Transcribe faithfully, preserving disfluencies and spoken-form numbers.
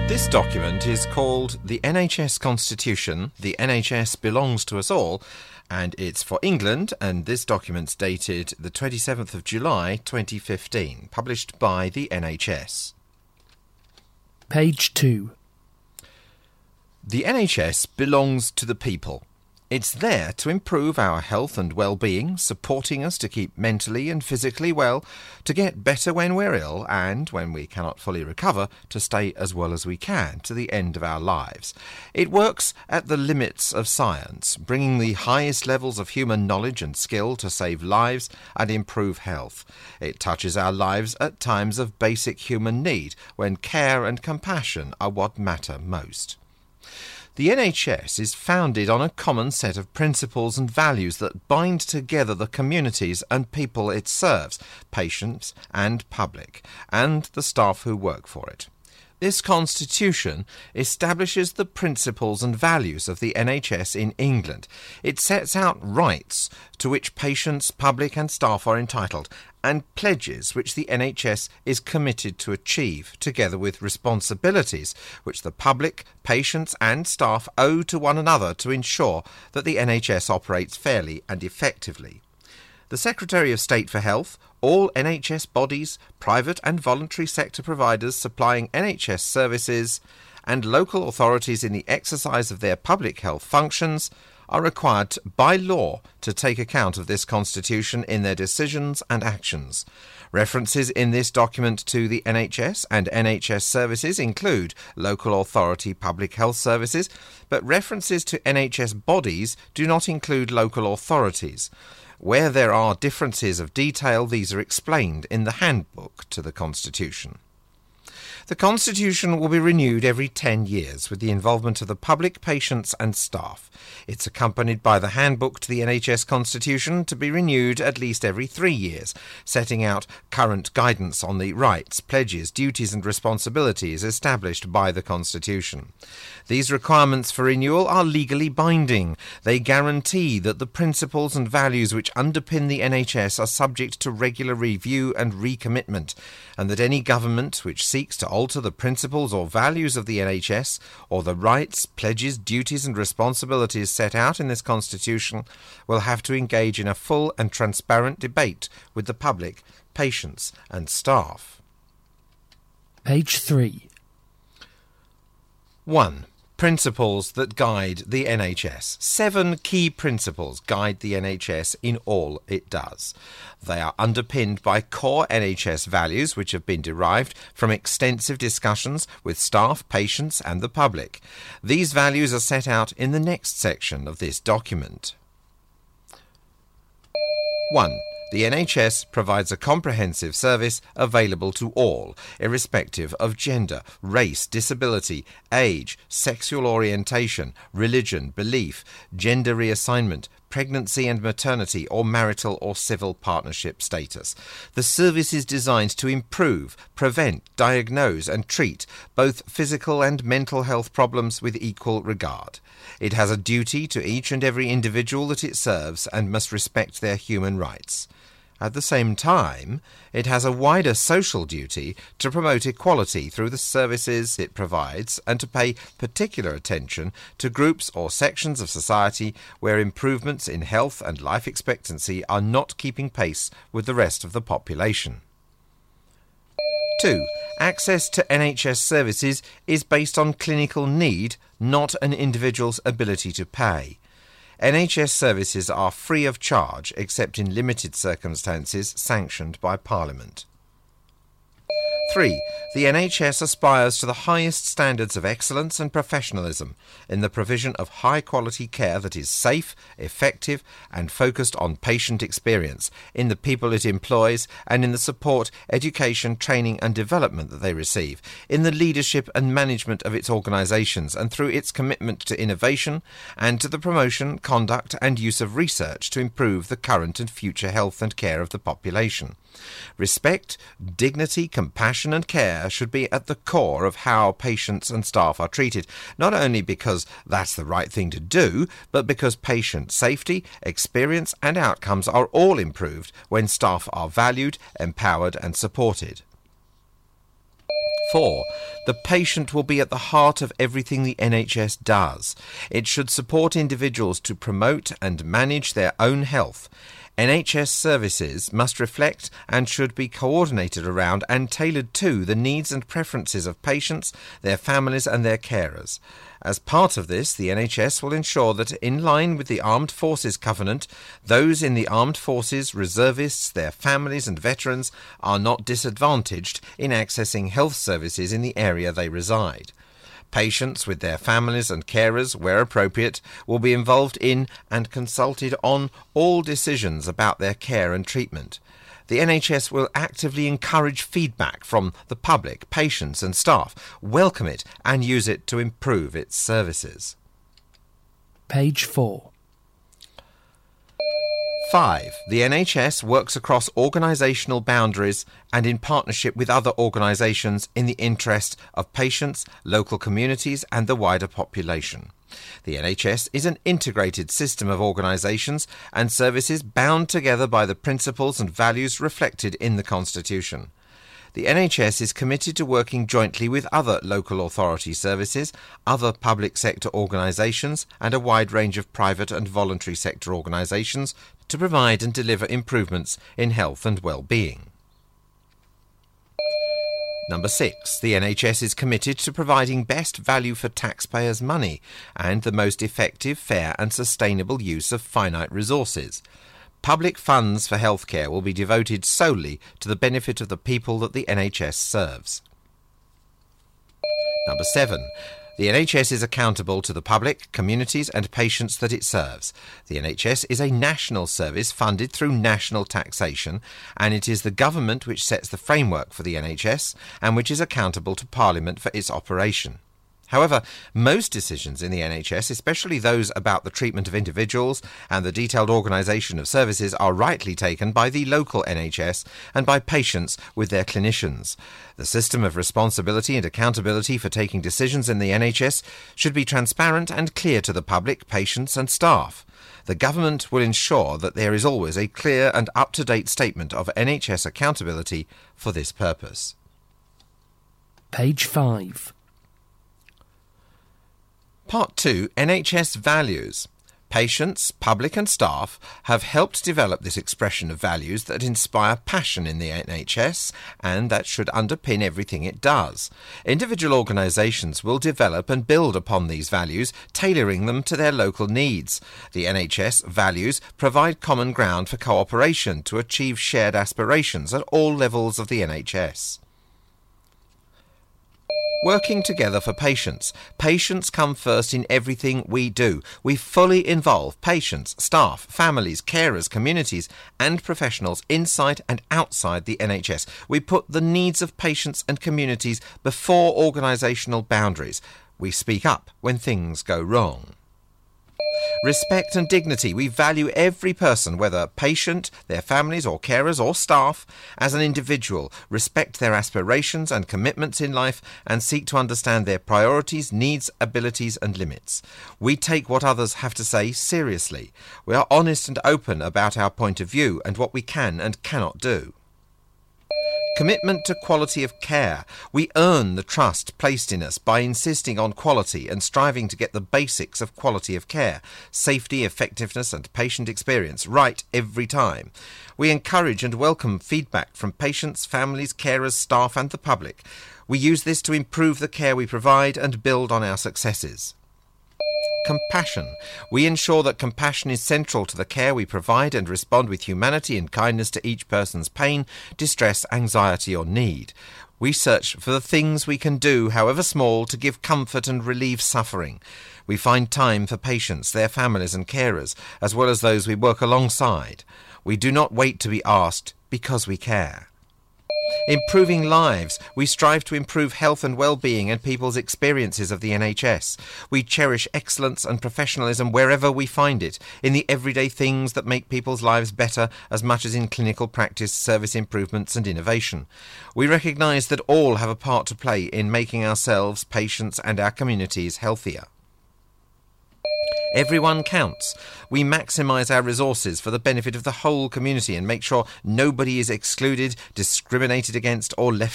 This document is called the N H S Constitution. The N H S belongs to us all, and it's for England, and this document's dated the twenty-seventh of July twenty fifteen, published by the N H S. Page two. The N H S belongs to the people. It's there to improve our health and well-being, supporting us to keep mentally and physically well, to get better when we're ill, and, when we cannot fully recover, to stay as well as we can to the end of our lives. It works at the limits of science, bringing the highest levels of human knowledge and skill to save lives and improve health. It touches our lives at times of basic human need, when care and compassion are what matter most. The N H S is founded on a common set of principles and values that bind together the communities and people it serves, patients and public, and the staff who work for it. This constitution establishes the principles and values of the N H S in England. It sets out rights to which patients, public and staff are entitled, and pledges which the N H S is committed to achieve, together with responsibilities which the public, patients and staff owe to one another to ensure that the N H S operates fairly and effectively. The Secretary of State for Health, all N H S bodies, private and voluntary sector providers supplying N H S services, and local authorities in the exercise of their public health functions are required by law to take account of this constitution in their decisions and actions. References in this document to the N H S and N H S services include local authority public health services, but references to N H S bodies do not include local authorities. Where there are differences of detail, these are explained in the handbook to the Constitution. The Constitution will be renewed every ten years with the involvement of the public, patients and staff. It's accompanied by the handbook to the N H S Constitution to be renewed at least every three years, setting out current guidance on the rights, pledges, duties and responsibilities established by the Constitution. These requirements for renewal are legally binding. They guarantee that the principles and values which underpin the N H S are subject to regular review and recommitment, and that any government which seeks to alter the principles or values of the N H S, or the rights, pledges, duties and responsibilities set out in this Constitution, will have to engage in a full and transparent debate with the public, patients and staff. Page three. one. Principles that guide the N H S. Seven key principles guide the N H S in all it does. They are underpinned by core N H S values which have been derived from extensive discussions with staff, patients and the public. These values are set out in the next section of this document. one. The N H S provides a comprehensive service available to all, irrespective of gender, race, disability, age, sexual orientation, religion, belief, gender reassignment, pregnancy and maternity, or marital or civil partnership status. The service is designed to improve, prevent, diagnose and treat both physical and mental health problems with equal regard. It has a duty to each and every individual that it serves and must respect their human rights. At the same time, it has a wider social duty to promote equality through the services it provides and to pay particular attention to groups or sections of society where improvements in health and life expectancy are not keeping pace with the rest of the population. two. Access to N H S services is based on clinical need, not an individual's ability to pay. N H S services are free of charge except in limited circumstances sanctioned by Parliament. three. The N H S aspires to the highest standards of excellence and professionalism in the provision of high-quality care that is safe, effective and focused on patient experience, in the people it employs and in the support, education, training and development that they receive, in the leadership and management of its organisations and through its commitment to innovation and to the promotion, conduct and use of research to improve the current and future health and care of the population. Respect, dignity, compassion and care should be at the core of how patients and staff are treated, not only because that's the right thing to do, but because patient safety, experience and outcomes are all improved when staff are valued, empowered and supported. Four, the patient will be at the heart of everything the N H S does. It should support individuals to promote and manage their own health. N H S services must reflect and should be coordinated around and tailored to the needs and preferences of patients, their families and their carers. As part of this, the N H S will ensure that, in line with the Armed Forces Covenant, those in the Armed Forces, reservists, their families and veterans are not disadvantaged in accessing health services in the area they reside. Patients with their families and carers, where appropriate, will be involved in and consulted on all decisions about their care and treatment. The N H S will actively encourage feedback from the public, patients and staff, welcome it and use it to improve its services. Page four. Five. The N H S works across organisational boundaries and in partnership with other organisations in the interest of patients, local communities and the wider population. The N H S is an integrated system of organisations and services bound together by the principles and values reflected in the Constitution. The N H S is committed to working jointly with other local authority services, other public sector organisations and a wide range of private and voluntary sector organisations to provide and deliver improvements in health and well-being. Number six. The N H S is committed to providing best value for taxpayers' money and the most effective, fair and sustainable use of finite resources. Public funds for healthcare will be devoted solely to the benefit of the people that the N H S serves. Number seven. The N H S is accountable to the public, communities and patients that it serves. The N H S is a national service funded through national taxation, and it is the government which sets the framework for the N H S and which is accountable to Parliament for its operation. However, most decisions in the N H S, especially those about the treatment of individuals and the detailed organisation of services, are rightly taken by the local N H S and by patients with their clinicians. The system of responsibility and accountability for taking decisions in the N H S should be transparent and clear to the public, patients and staff. The government will ensure that there is always a clear and up-to-date statement of N H S accountability for this purpose. Page five. Part two. N H S Values. Patients, public and staff have helped develop this expression of values that inspire passion in the N H S and that should underpin everything it does. Individual organisations will develop and build upon these values, tailoring them to their local needs. The N H S values provide common ground for cooperation to achieve shared aspirations at all levels of the N H S. Working together for patients. Patients come first in everything we do. We fully involve patients, staff, families, carers, communities and professionals inside and outside the N H S. We put the needs of patients and communities before organisational boundaries. We speak up when things go wrong. Respect and dignity. We value every person, whether patient, their families or carers or staff, as an individual, respect their aspirations and commitments in life and seek to understand their priorities, needs, abilities and limits. We take what others have to say seriously. We are honest and open about our point of view and what we can and cannot do. Commitment to quality of care. We earn the trust placed in us by insisting on quality and striving to get the basics of quality of care, safety, effectiveness and patient experience right every time. We encourage and welcome feedback from patients, families, carers, staff and the public. We use this to improve the care we provide and build on our successes. Compassion. We ensure that compassion is central to the care we provide and respond with humanity and kindness to each person's pain, distress, anxiety or need. We search for the things we can do, however small, to give comfort and relieve suffering. We find time for patients, their families and carers, as well as those we work alongside. We do not wait to be asked because we care. Improving lives. We strive to improve health and well-being and people's experiences of the N H S. We cherish excellence and professionalism wherever we find it, in the everyday things that make people's lives better as much as in clinical practice, service improvements and innovation. We recognise that all have a part to play in making ourselves, patients and our communities healthier. Everyone counts. We maximise our resources for the benefit of the whole community and make sure nobody is excluded, discriminated against or left